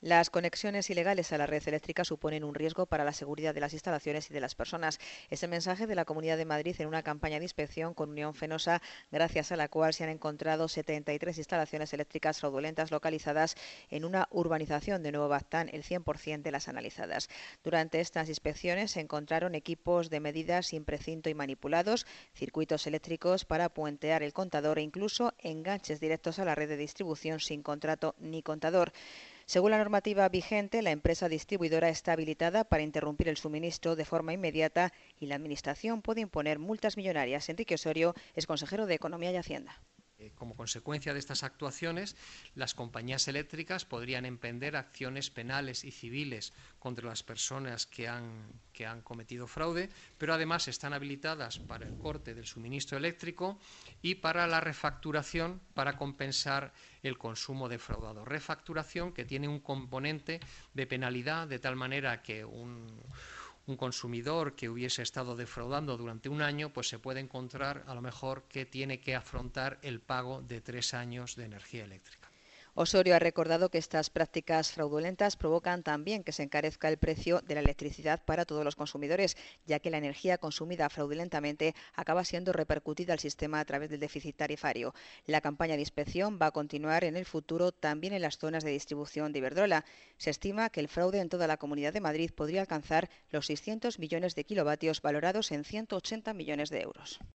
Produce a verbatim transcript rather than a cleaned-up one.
Las conexiones ilegales a la red eléctrica suponen un riesgo para la seguridad de las instalaciones y de las personas. Es el mensaje de la Comunidad de Madrid en una campaña de inspección con Unión Fenosa, gracias a la cual se han encontrado setenta y tres instalaciones eléctricas fraudulentas localizadas en una urbanización de Nuevo Baztán, el cien por cien de las analizadas. Durante estas inspecciones se encontraron equipos de medidas sin precinto y manipulados, circuitos eléctricos para puentear el contador e incluso enganches directos a la red de distribución sin contrato ni contador. Según la normativa vigente, la empresa distribuidora está habilitada para interrumpir el suministro de forma inmediata y la Administración puede imponer multas millonarias. Enrique Osorio es consejero de Economía y Hacienda. Como consecuencia de estas actuaciones, las compañías eléctricas podrían emprender acciones penales y civiles contra las personas que han, que han cometido fraude, pero además están habilitadas para el corte del suministro eléctrico y para la refacturación para compensar el consumo defraudado. Refacturación que tiene un componente de penalidad de tal manera que un un consumidor que hubiese estado defraudando durante un año, pues se puede encontrar a lo mejor que tiene que afrontar el pago de tres años de energía eléctrica. Osorio ha recordado que estas prácticas fraudulentas provocan también que se encarezca el precio de la electricidad para todos los consumidores, ya que la energía consumida fraudulentamente acaba siendo repercutida al sistema a través del déficit tarifario. La campaña de inspección va a continuar en el futuro también en las zonas de distribución de Iberdrola. Se estima que el fraude en toda la Comunidad de Madrid podría alcanzar los seiscientos millones de kilovatios, valorados en ciento ochenta millones de euros.